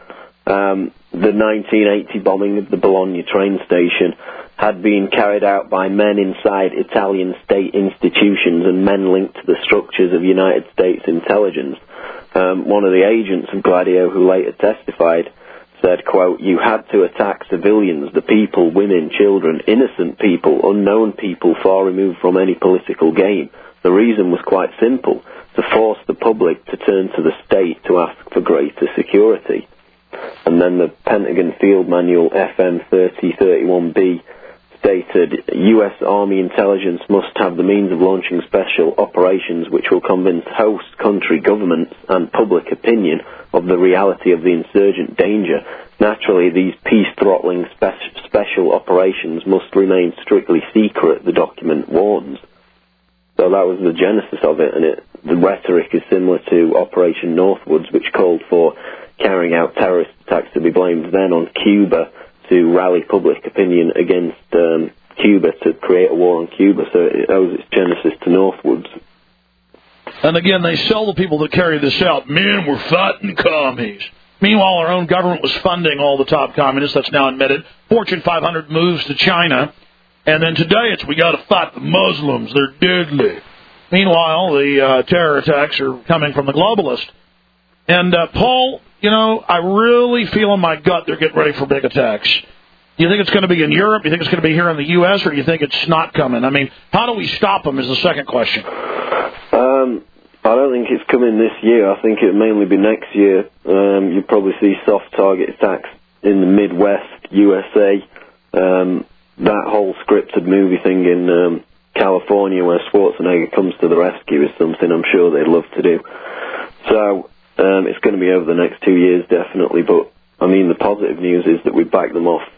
S3: the 1980 bombing of the Bologna train station had been carried out by men inside Italian state institutions and men linked to the structures of United States intelligence. One of the agents of Gladio, who later testified, said, quote, you had to attack civilians, the people, women, children, innocent people, unknown people far removed from any political game. The reason was quite simple, to force the public to turn to the state to ask for greater security. And then the Pentagon Field Manual FM 3031B stated, U.S. Army intelligence must have the means of launching special operations which will convince host country governments and public opinion of the reality of the insurgent danger. Naturally, these peace-throttling special operations must remain strictly secret, the document warns. So that was the genesis of it, and the rhetoric is similar to Operation Northwoods, which called for carrying out terrorist attacks to be blamed then on Cuba to rally public opinion against Cuba, to create a war on Cuba. So it owes its genesis to Northwoods.
S2: And again, they sell the people that carry this out, man, we're fighting commies. Meanwhile, our own government was funding all the top communists. That's now admitted. Fortune 500 moves to China. And then today it's we got to fight the Muslims. They're deadly. Meanwhile, the terror attacks are coming from the globalists. And, Paul, you know, I really feel in my gut they're getting ready for big attacks. Do you think it's going to be in Europe? Do you think it's going to be here in the U.S.? Or do you think it's not coming? I mean, how do we stop them is the second question.
S3: I don't think it's coming this year. I think it'll mainly be next year. You'll probably see soft target attacks in the Midwest, USA. That whole scripted movie thing in California where Schwarzenegger comes to the rescue is something I'm sure they'd love to do. So it's going to be over the next 2 years, definitely. But, I mean, the positive news is that we backed them off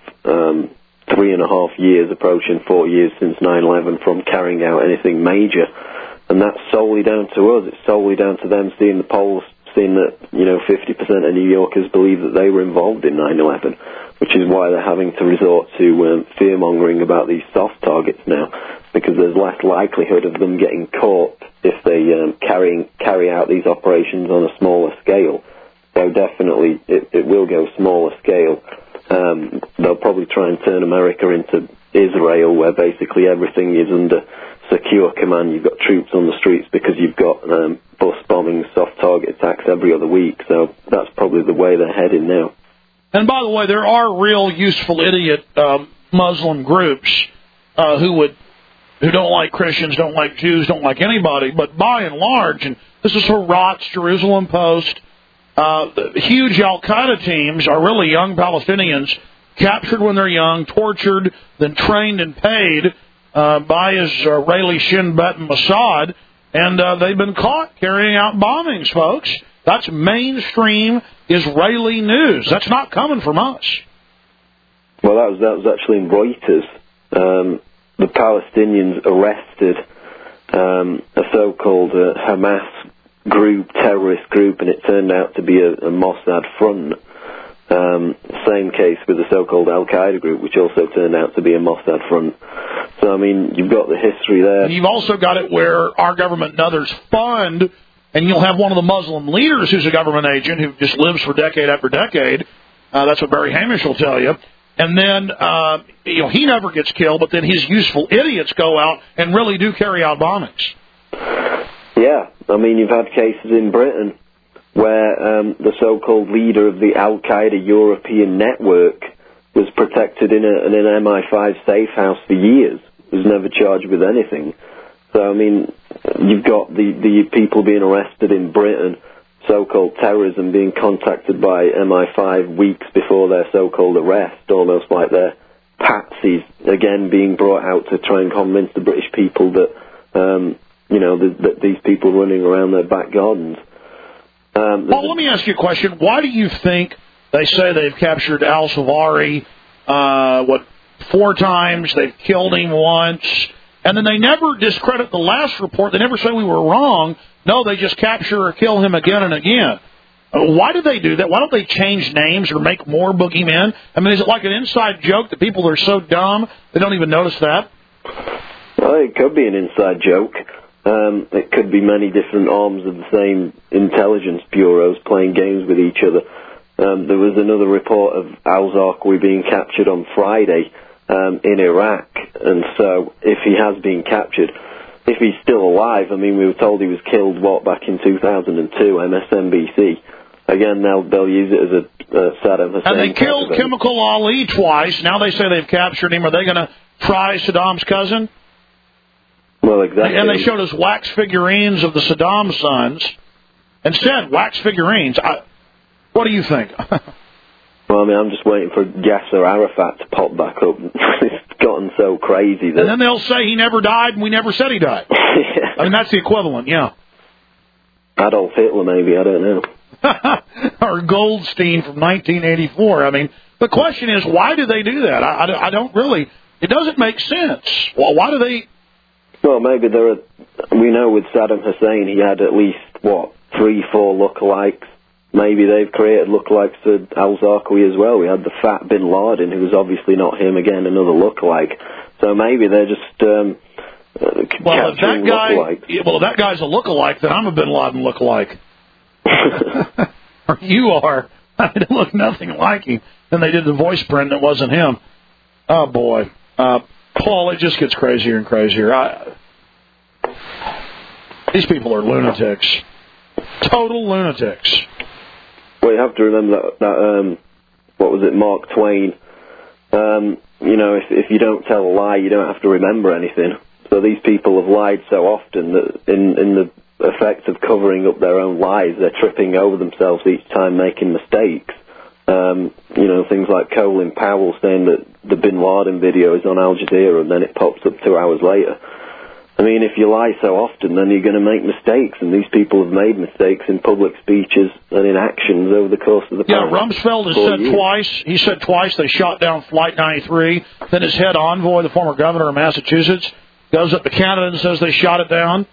S3: 3.5 years, approaching 4 years since 9/11 from carrying out anything major. And that's solely down to us. It's solely down to them seeing the polls, seeing that, 50% of New Yorkers believe that they were involved in 9/11, which is why they're having to resort to fear-mongering about these soft targets now, because there's less likelihood of them getting caught if they carry out these operations on a smaller scale. So definitely it will go smaller scale. They'll probably try and turn America into Israel, where basically everything is under secure command. You've got troops on the streets because you've got bus bombings, soft target attacks every other week. So that's probably the way they're heading now.
S2: And by the way, there are real useful idiot Muslim groups who don't like Christians, don't like Jews, don't like anybody. But by and large, and this is Herat's Jerusalem Post, the huge Al-Qaeda teams are really young Palestinians captured when they're young, tortured, then trained and paid by Israeli Shin Bet and Mossad, and they've been caught carrying out bombings, folks. That's mainstream Israeli news. That's not coming from us.
S3: Well, that was actually in Reuters. The Palestinians arrested a so-called Hamas terrorist group, and it turned out to be a Mossad front. Same case with the so-called Al-Qaeda group, which also turned out to be a Mossad front. So, I mean, you've got the history there.
S2: You've also got it where our government and others fund, and you'll have one of the Muslim leaders who's a government agent who just lives for decade after decade. That's what Barry Hamish will tell you. And then, he never gets killed, but then his useful idiots go out and really do carry out bombings.
S3: Yeah, I mean, you've had cases in Britain where the so-called leader of the Al-Qaeda European network was protected in an MI5 safe house for years, was never charged with anything. So, I mean, you've got the people being arrested in Britain, so-called terrorism, being contacted by MI5 weeks before their so-called arrest, almost like they're patsies, again being brought out to try and convince the British people that, that these people running around their back gardens.
S2: Well, let me ask you a question. Why do you think they say they've captured al-Savari, 4 times, they've killed him once, and then they never discredit the last report, they never say we were wrong, no, they just capture or kill him again and again. Why do they do that? Why don't they change names or make more boogeymen? I mean, is it like an inside joke that people are so dumb they don't even notice that?
S3: Well, it could be an inside joke. It could be many different arms of the same intelligence bureaus playing games with each other. There was another report of al-Zarqawi being captured on Friday in Iraq, and so if he has been captured, if he's still alive, I mean, we were told he was killed, back in 2002, MSNBC. Again, they'll use it as a Saddam Hussein.
S2: And they killed Chemical Ali twice. Now they say they've captured him. Are they going to try Saddam's cousin?
S3: Well, exactly.
S2: And they showed us wax figurines of the Saddam sons and said, wax figurines. What do you think?
S3: Well, I mean, I'm just waiting for Yasser Arafat to pop back up. It's gotten so crazy that...
S2: And then they'll say he never died and we never said he died. Yeah. I mean, that's the equivalent, yeah.
S3: Adolf Hitler, maybe, I don't know.
S2: Or Goldstein from 1984. I mean, the question is, why do they do that? I don't really... It doesn't make sense. Well, why do they...
S3: Well, maybe we know with Saddam Hussein he had at least, 3-4 lookalikes. Maybe they've created lookalikes for al-Zarqawi as well. We had the fat bin Laden, who was obviously not him, again, another lookalike. So maybe they're just capturing lookalikes.
S2: If that guy's a lookalike, then I'm a bin Laden lookalike. Or you are. I didn't look nothing like him. Then they did the voice print and it wasn't him. Oh, boy. Paul, it just gets crazier and crazier. These people are lunatics. Total lunatics.
S3: Well, you have to remember that what was it, Mark Twain, if you don't tell a lie, you don't have to remember anything. So these people have lied so often that in the effect of covering up their own lies, they're tripping over themselves each time making mistakes. Things like Colin Powell saying that the Bin Laden video is on Al Jazeera and then it pops up 2 hours later. I mean, if you lie so often, then you're going to make mistakes, and these people have made mistakes in public speeches and in actions over the course of the past.
S2: Yeah, Rumsfeld has said twice. He said twice they shot down Flight 93. Then his head envoy, the former governor of Massachusetts, goes up to Canada and says they shot it down.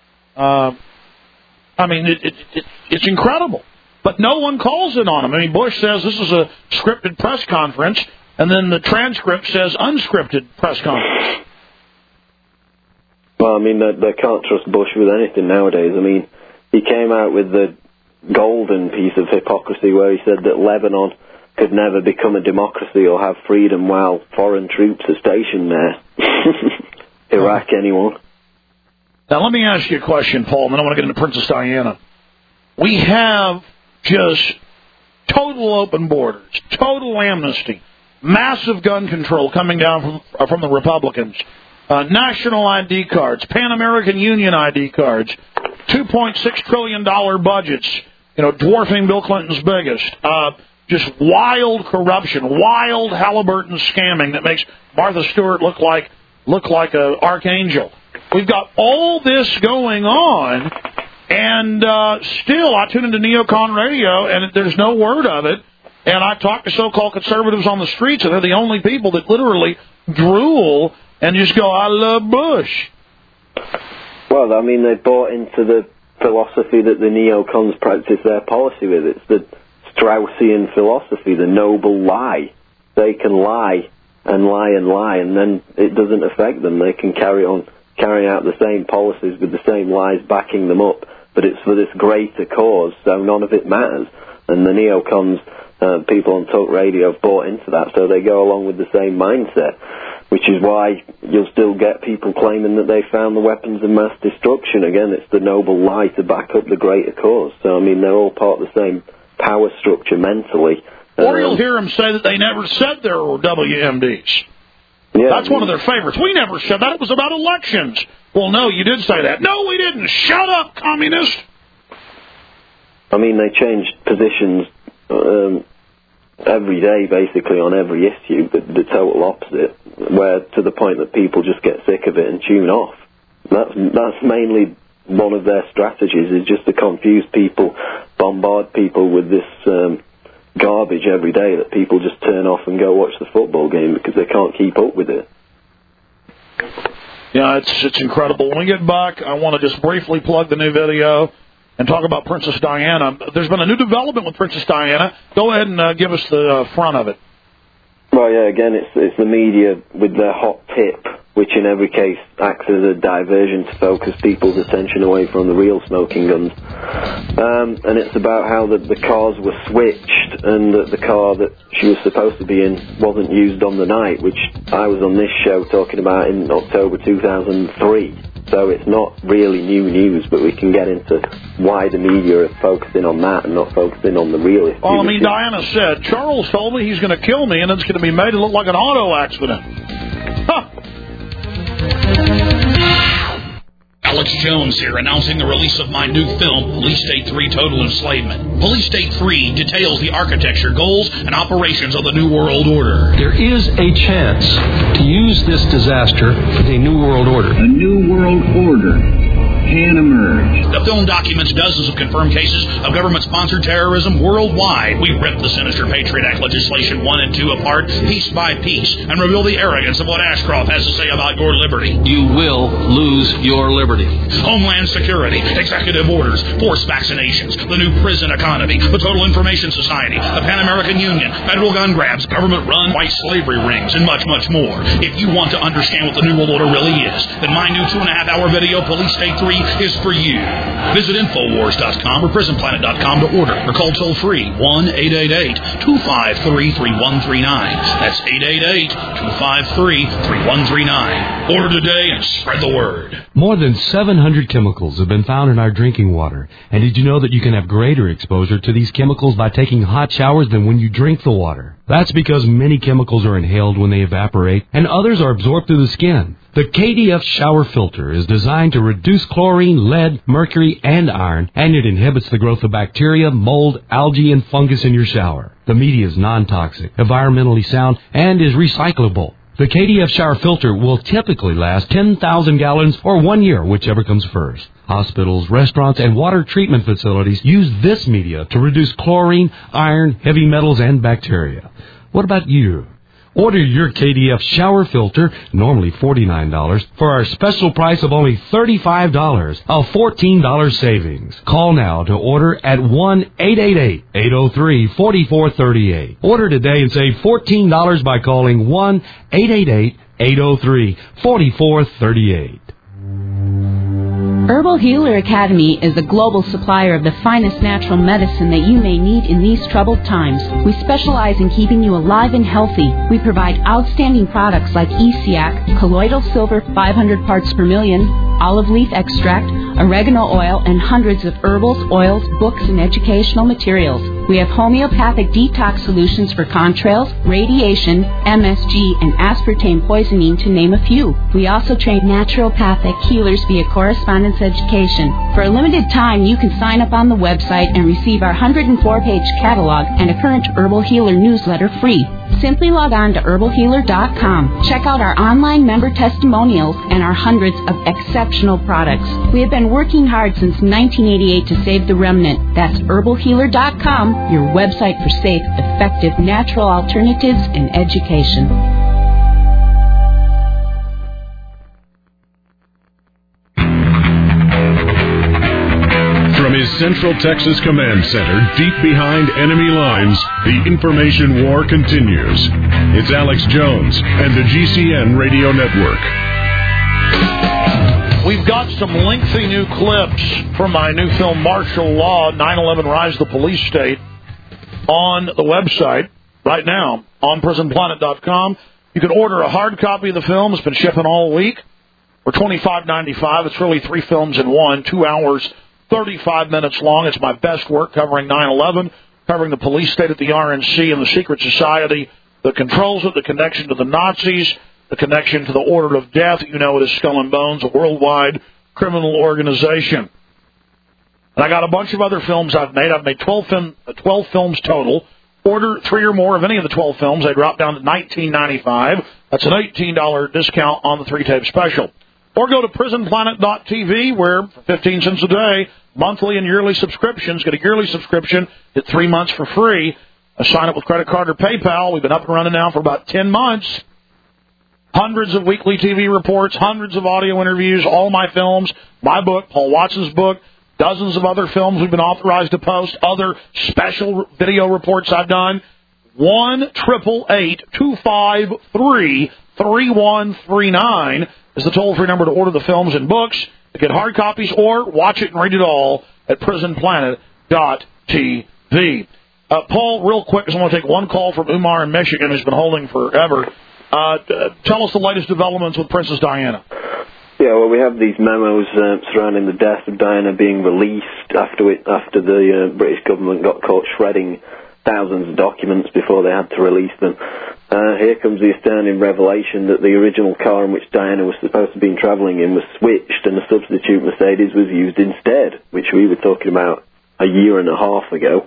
S2: It's incredible. But no one calls it on him. I mean, Bush says this is a scripted press conference, and then the transcript says unscripted press conference.
S3: Well, I mean, they can't trust Bush with anything nowadays. I mean, he came out with the golden piece of hypocrisy where he said that Lebanon could never become a democracy or have freedom while foreign troops are stationed there. Iraq, anyone?
S2: Now, let me ask you a question, Paul, and then I want to get into Princess Diana. We have just total open borders, total amnesty, massive gun control coming down from the Republicans. National ID cards, Pan American Union ID cards, $2.6 trillion budgets, dwarfing Bill Clinton's biggest. Just wild corruption, wild Halliburton scamming that makes Martha Stewart look like an archangel. We've got all this going on, and still I tune into Neocon Radio, and there's no word of it. And I talk to so-called conservatives on the streets, and they're the only people that literally drool and just go, I love Bush.
S3: Well, I mean, they bought into the philosophy that the neocons practice their policy with. It's the Straussian philosophy, the noble lie. They can lie and lie and lie, and then it doesn't affect them. They can carry out the same policies with the same lies backing them up, but it's for this greater cause, so none of it matters. And the neocons, people on talk radio, have bought into that, so they go along with the same mindset, which is why you'll still get people claiming that they found the weapons of mass destruction. Again, it's the noble lie to back up the greater cause. So, I mean, they're all part of the same power structure mentally.
S2: Or you'll hear them say that they never said there were WMDs.
S3: Yeah,
S2: that's one of their favorites. We never said that. It was about elections. Well, no, you did say that. No, we didn't. Shut up, communist.
S3: I mean, they changed positions every day, basically, on every issue, the total opposite, where to the point that people just get sick of it and tune off. That's mainly one of their strategies, is just to confuse people, bombard people with this garbage every day that people just turn off and go watch the football game because they can't keep up with it.
S2: Yeah, it's incredible. When we get back, I want to just briefly plug the new video and talk about Princess Diana. There's been a new development with Princess Diana. Go ahead and give us the front of it.
S3: Well, yeah, again, it's the media with their hot tip, which in every case acts as a diversion to focus people's attention away from the real smoking guns. And it's about how the cars were switched and that the car that she was supposed to be in wasn't used on the night, which I was on this show talking about in October 2003. So it's not really new news, but we can get into why the media are focusing on that and not focusing on the real issue.
S2: Well, I mean, Diana said, Charles told me he's going to kill me and it's going to be made to look like an auto accident. Huh.
S8: Alex Jones here, announcing the release of my new film, Police State 3 Total Enslavement. Police State 3 details the architecture, goals, and operations of the New World Order.
S9: There is a chance to use this disaster for the New World Order.
S23: A New World Order can emerge.
S8: The film documents dozens of confirmed cases of government-sponsored terrorism worldwide. We ripped the sinister Patriot Act legislation 1 and 2 apart, piece by piece, and reveal the arrogance of what Ashcroft has to say about your liberty.
S9: You will lose your liberty.
S8: Homeland Security, executive orders, forced vaccinations, the new prison economy, the Total Information Society, the Pan American Union, federal gun grabs, government-run white slavery rings, and much, much more. If you want to understand what the New World Order really is, then my new 2.5-hour video, Police State 3, is for you. Visit Infowars.com or PrisonPlanet.com to order, or call toll-free 1-888-253-3139. That's 888-253-3139. Order today and spread the word.
S24: More than 700 chemicals have been found in our drinking water. And did you know that you can have greater exposure to these chemicals by taking hot showers than when you drink the water? That's because many chemicals are inhaled when they evaporate, and others are absorbed through the skin. The KDF shower filter is designed to reduce chlorine, lead, mercury, and iron, and it inhibits the growth of bacteria, mold, algae, and fungus in your shower. The media is non-toxic, environmentally sound, and is recyclable. The KDF shower filter will typically last 10,000 gallons or 1 year, whichever comes first. Hospitals, restaurants, and water treatment facilities use this media to reduce chlorine, iron, heavy metals, and bacteria. What about you? Order your KDF shower filter, normally $49, for our special price of only $35, a $14 savings. Call now to order at 1-888-803-4438. Order today and save $14 by calling 1-888-803-4438.
S25: Herbal Healer Academy is a global supplier of the finest natural medicine that you may need in these troubled times. We specialize in keeping you alive and healthy. We provide outstanding products like ESIAC, colloidal silver 500 parts per million, olive leaf extract, oregano oil, and hundreds of herbals, oils, books, and educational materials. We have homeopathic detox solutions for contrails, radiation, MSG, and aspartame poisoning, to name a few. We also train naturopathic healers via correspondence education. For a limited time, you can sign up on the website and receive our 104-page catalog and a current Herbal Healer newsletter free. Simply log on to herbalhealer.com. Check out our online member testimonials and our hundreds of exceptional products. We have been working hard since 1988 to save the remnant. That's herbalhealer.com, your website for safe, effective, natural alternatives and education.
S1: From his Central Texas Command Center, deep behind enemy lines, the information war continues. It's Alex Jones and the GCN Radio Network.
S2: We've got some lengthy new clips from my new film, Martial Law, 9/11 Rise of the Police State, on the website right now on PrisonPlanet.com. You can order a hard copy of the film. It's been shipping all week for $25.95. It's really 3 films in one, 2 hours, 35 minutes long. It's my best work covering 9/11, covering the police state at the RNC and the secret society that controls it, the connection to the Nazis, the connection to the Order of Death. You know it as Skull and Bones, a worldwide criminal organization. And I got a bunch of other films I've made. I've made 12 films total. Order 3 or more of any of the 12 films. They drop down to $19.95. That's an $18 discount on the 3-tape special. Or go to prisonplanet.tv, where for 15 cents a day, monthly and yearly subscriptions, get a yearly subscription, get 3 months for free. Sign up with credit card or PayPal. We've been up and running now for about 10 months. Hundreds of weekly TV reports, hundreds of audio interviews, all my films, my book, Paul Watson's book, dozens of other films we've been authorized to post, other special video reports I've done. 1-888-253-3139 is the toll-free number to order the films and books, to get hard copies, or watch it and read it all at prisonplanet.tv. Paul, real quick, because I want to take one call from Umar in Michigan, who's been holding forever. Tell us the latest developments with Princess Diana.
S3: Yeah, well, we have these memos surrounding the death of Diana being released after the British government got caught shredding thousands of documents before they had to release them. Here comes the astounding revelation that the original car in which Diana was supposed to be travelling in was switched and a substitute Mercedes was used instead, which we were talking about a year and a half ago.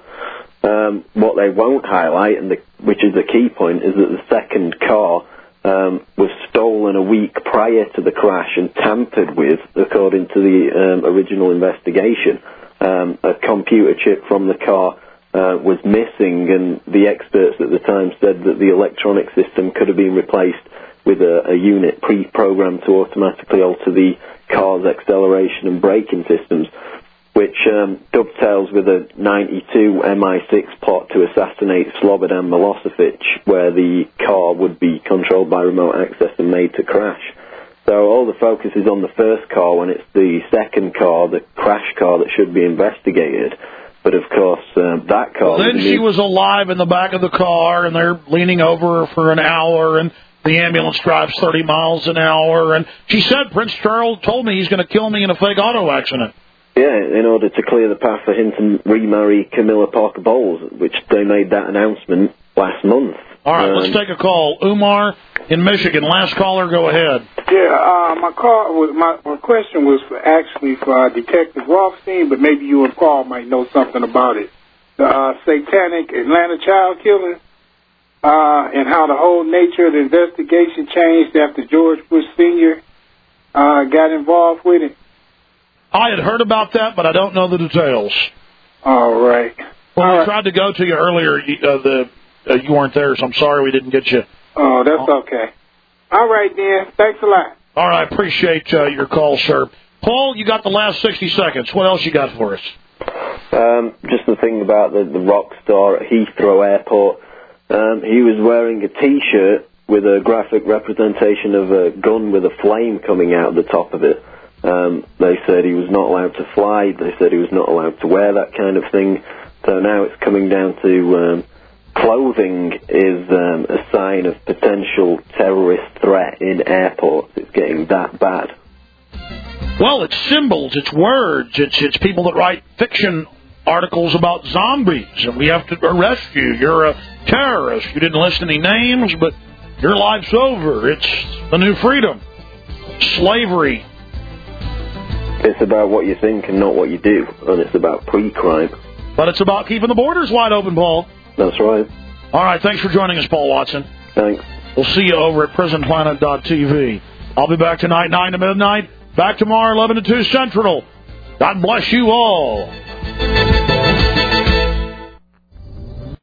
S3: What they won't highlight, which is the key point, is that the second car was stolen a week prior to the crash and tampered with, according to the original investigation. A computer chip from the car was missing, and the experts at the time said that the electronic system could have been replaced with a unit pre-programmed to automatically alter the car's acceleration and braking systems, which dovetails with a 92 MI6 plot to assassinate Slobodan Milosevic, where the car would be controlled by remote access and made to crash. So all the focus is on the first car when it's the second car, the crash car, that should be investigated. But, of course, that car...
S2: Then she was alive in the back of the car, and they're leaning over her for an hour, and the ambulance drives 30 miles an hour. And she said, Prince Charles told me he's going to kill me in a fake auto accident.
S3: Yeah, in order to clear the path for him to remarry Camilla Parker Bowles, which they made that announcement last month.
S2: All right, let's take a call. Umar in Michigan. Last caller, go ahead.
S4: Yeah, my question was actually for Detective Rothstein, but maybe you and Paul might know something about it. The satanic Atlanta child killing, and how the whole nature of the investigation changed after George Bush Sr. Got involved with it.
S2: I had heard about that, but I don't know the details.
S4: All right.
S2: Well, we tried to go to you earlier. You weren't there, so I'm sorry we didn't get you.
S4: Oh, that's okay. All right, then. Thanks a lot.
S2: All right. Appreciate your call, sir. Paul, you got the last 60 seconds. What else you got for us?
S3: Just the thing about the rock star at Heathrow Airport. He was wearing a T-shirt with a graphic representation of a gun with a flame coming out the top of it. They said he was not allowed to fly. They said he was not allowed to wear that kind of thing. So now it's coming down to clothing is a sign of potential terrorist threat in airports. It's getting that bad.
S2: Well, it's symbols, it's words, it's people that write fiction articles about zombies, and we have to arrest you. You're a terrorist. You didn't list any names, but your life's over. It's the new freedom. Slavery.
S3: It's about what you think and not what you do, and it's about pre-crime.
S2: But it's about keeping the borders wide open, Paul.
S3: That's right.
S2: All right, thanks for joining us, Paul Watson.
S3: Thanks.
S2: We'll see you over at prisonplanet.tv. I'll be back tonight, 9 to midnight. Back tomorrow, 11 to 2 Central. God bless you all.